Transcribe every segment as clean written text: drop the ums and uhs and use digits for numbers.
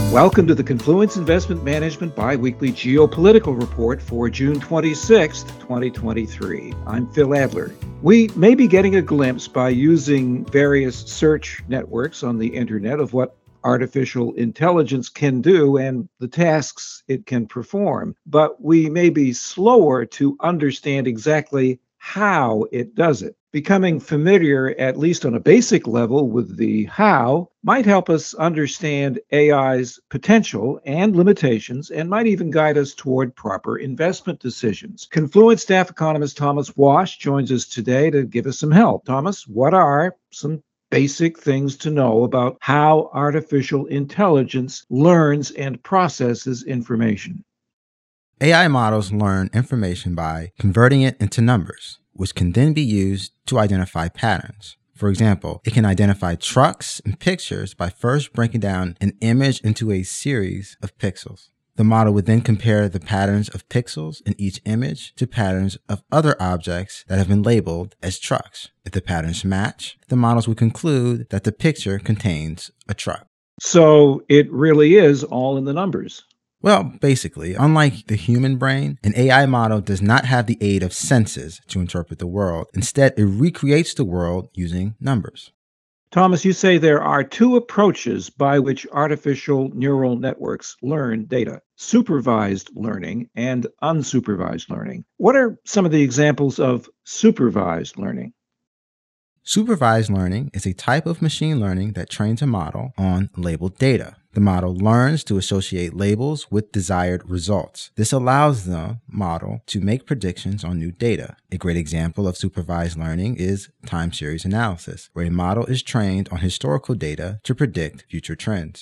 Welcome to the Confluence Investment Management Biweekly Geopolitical Report for June 26th, 2023. I'm Phil Adler. We may be getting a glimpse by using various search networks on the internet of what artificial intelligence can do and the tasks it can perform, but we may be slower to understand exactly how it does it. Becoming familiar, at least on a basic level, with the how might help us understand AI's potential and limitations and might even guide us toward proper investment decisions. Confluence staff economist Thomas Wash joins us today to give us some help. Thomas, what are some basic things to know about how artificial intelligence learns and processes information? AI models learn information by converting it into numbers, which can then be used to identify patterns. For example, it can identify trucks and pictures by first breaking down an image into a series of pixels. The model would then compare the patterns of pixels in each image to patterns of other objects that have been labeled as trucks. If the patterns match, the models would conclude that the picture contains a truck. So it really is all in the numbers. Well, basically, unlike the human brain, an AI model does not have the aid of senses to interpret the world. Instead, it recreates the world using numbers. Thomas, you say there are two approaches by which artificial neural networks learn data: supervised learning and unsupervised learning. What are some of the examples of supervised learning? Supervised learning is a type of machine learning that trains a model on labeled data. The model learns to associate labels with desired results. This allows the model to make predictions on new data. A great example of supervised learning is time series analysis, where a model is trained on historical data to predict future trends.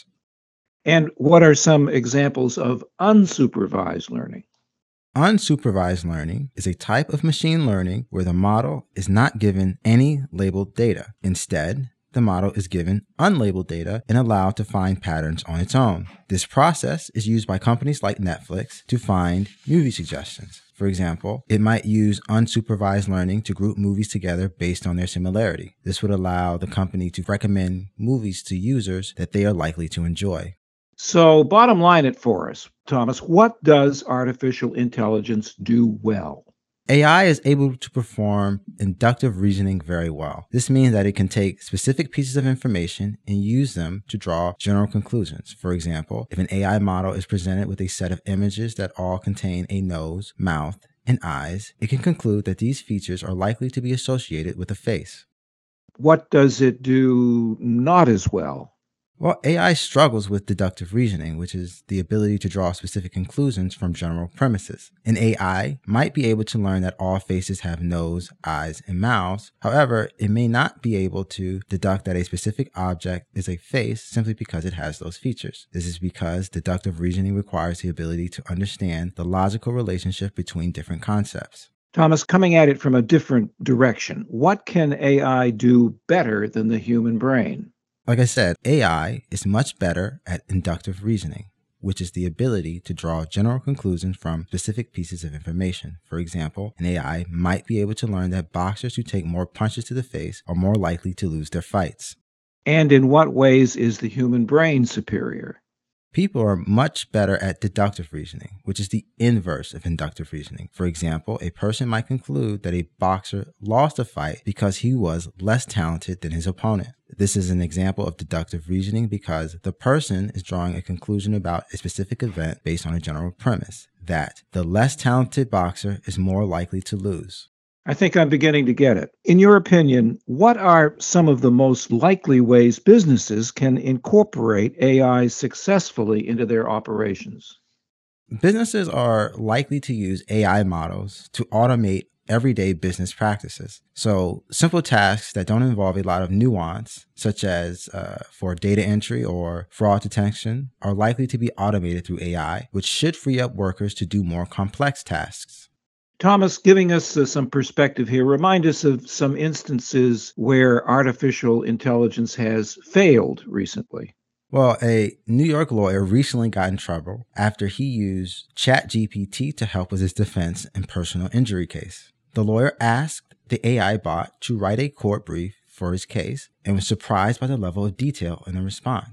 And what are some examples of unsupervised learning? Unsupervised learning is a type of machine learning where the model is not given any labeled data. Instead, the model is given unlabeled data and allowed to find patterns on its own. This process is used by companies like Netflix to find movie suggestions. For example, it might use unsupervised learning to group movies together based on their similarity. This would allow the company to recommend movies to users that they are likely to enjoy. So, bottom line it for us, Thomas, what does artificial intelligence do well? AI is able to perform inductive reasoning very well. This means that it can take specific pieces of information and use them to draw general conclusions. For example, if an AI model is presented with a set of images that all contain a nose, mouth, and eyes, it can conclude that these features are likely to be associated with a face. What does it do not as well? Well, AI struggles with deductive reasoning, which is the ability to draw specific conclusions from general premises. An AI might be able to learn that all faces have nose, eyes, and mouths. However, it may not be able to deduct that a specific object is a face simply because it has those features. This is because deductive reasoning requires the ability to understand the logical relationship between different concepts. Thomas, coming at it from a different direction, what can AI do better than the human brain? Like I said, AI is much better at inductive reasoning, which is the ability to draw general conclusions from specific pieces of information. For example, an AI might be able to learn that boxers who take more punches to the face are more likely to lose their fights. And in what ways is the human brain superior? People are much better at deductive reasoning, which is the inverse of inductive reasoning. For example, a person might conclude that a boxer lost a fight because he was less talented than his opponent. This is an example of deductive reasoning because the person is drawing a conclusion about a specific event based on a general premise, that the less talented boxer is more likely to lose. I think I'm beginning to get it. In your opinion, what are some of the most likely ways businesses can incorporate AI successfully into their operations? Businesses are likely to use AI models to automate everyday business practices. So simple tasks that don't involve a lot of nuance, such as for data entry or fraud detection, are likely to be automated through AI, which should free up workers to do more complex tasks. Thomas, giving us some perspective here, remind us of some instances where artificial intelligence has failed recently. Well, a New York lawyer recently got in trouble after he used ChatGPT to help with his defense in personal injury case. The lawyer asked the AI bot to write a court brief for his case and was surprised by the level of detail in the response.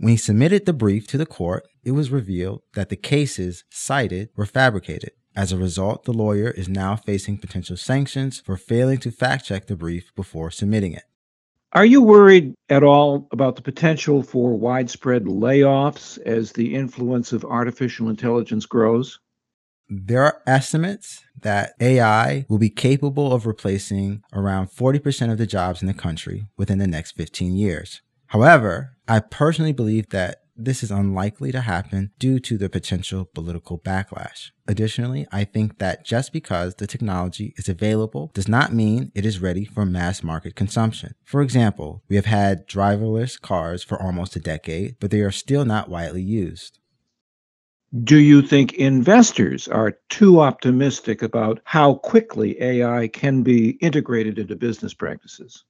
When he submitted the brief to the court, it was revealed that the cases cited were fabricated. As a result, the lawyer is now facing potential sanctions for failing to fact-check the brief before submitting it. Are you worried at all about the potential for widespread layoffs as the influence of artificial intelligence grows? There are estimates that AI will be capable of replacing around 40% of the jobs in the country within the next 15 years. However, I personally believe that this is unlikely to happen due to the potential political backlash. Additionally, I think that just because the technology is available does not mean it is ready for mass market consumption. For example, we have had driverless cars for almost a decade, but they are still not widely used. Do you think investors are too optimistic about how quickly AI can be integrated into business practices?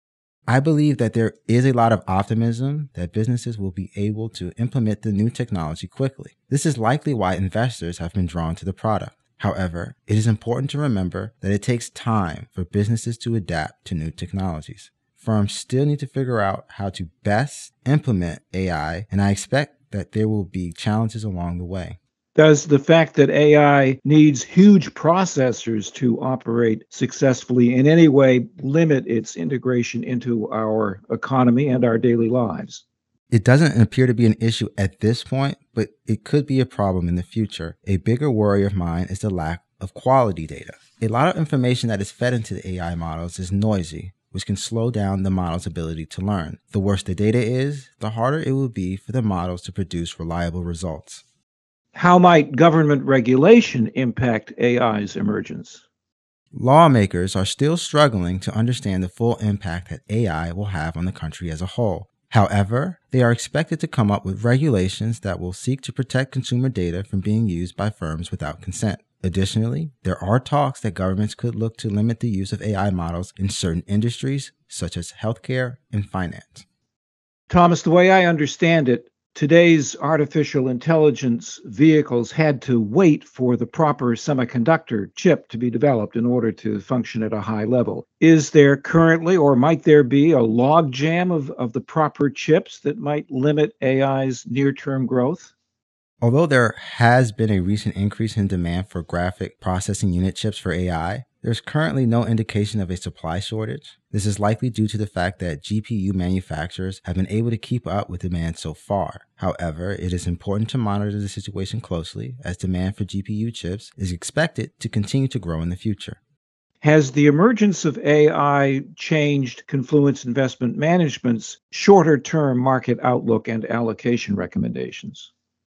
I believe that there is a lot of optimism that businesses will be able to implement the new technology quickly. This is likely why investors have been drawn to the product. However, it is important to remember that it takes time for businesses to adapt to new technologies. Firms still need to figure out how to best implement AI, and I expect that there will be challenges along the way. Does the fact that AI needs huge processors to operate successfully in any way limit its integration into our economy and our daily lives? It doesn't appear to be an issue at this point, but it could be a problem in the future. A bigger worry of mine is the lack of quality data. A lot of information that is fed into the AI models is noisy, which can slow down the model's ability to learn. The worse the data is, the harder it will be for the models to produce reliable results. How might government regulation impact AI's emergence? Lawmakers are still struggling to understand the full impact that AI will have on the country as a whole. However, they are expected to come up with regulations that will seek to protect consumer data from being used by firms without consent. Additionally, there are talks that governments could look to limit the use of AI models in certain industries, such as healthcare and finance. Thomas, the way I understand it, today's artificial intelligence vehicles had to wait for the proper semiconductor chip to be developed in order to function at a high level. Is there currently, or might there be, a logjam of the proper chips that might limit AI's near-term growth? Although there has been a recent increase in demand for graphic processing unit chips for AI, there's currently no indication of a supply shortage. This is likely due to the fact that GPU manufacturers have been able to keep up with demand so far. However, it is important to monitor the situation closely, as demand for GPU chips is expected to continue to grow in the future. Has the emergence of AI changed Confluence Investment Management's shorter-term market outlook and allocation recommendations?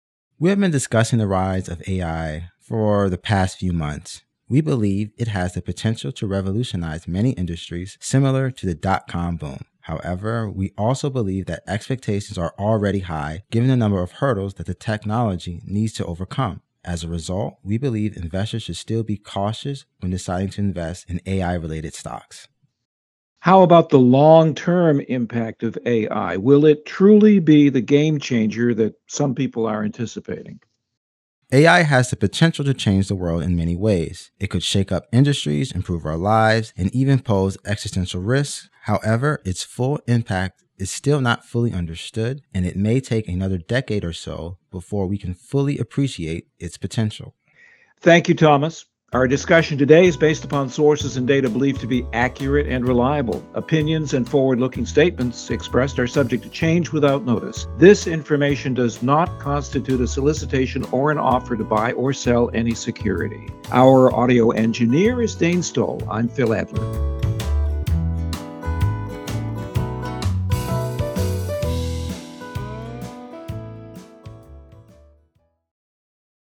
We have been discussing the rise of AI for the past few months. We believe it has the potential to revolutionize many industries, similar to the dot-com boom. However, we also believe that expectations are already high given the number of hurdles that the technology needs to overcome. As a result, we believe investors should still be cautious when deciding to invest in AI-related stocks. How about the long-term impact of AI? Will it truly be the game changer that some people are anticipating? AI has the potential to change the world in many ways. It could shake up industries, improve our lives, and even pose existential risks. However, its full impact is still not fully understood, and it may take another decade or so before we can fully appreciate its potential. Thank you, Thomas. Our discussion today is based upon sources and data believed to be accurate and reliable. Opinions and forward-looking statements expressed are subject to change without notice. This information does not constitute a solicitation or an offer to buy or sell any security. Our audio engineer is Dane Stoll. I'm Phil Adler.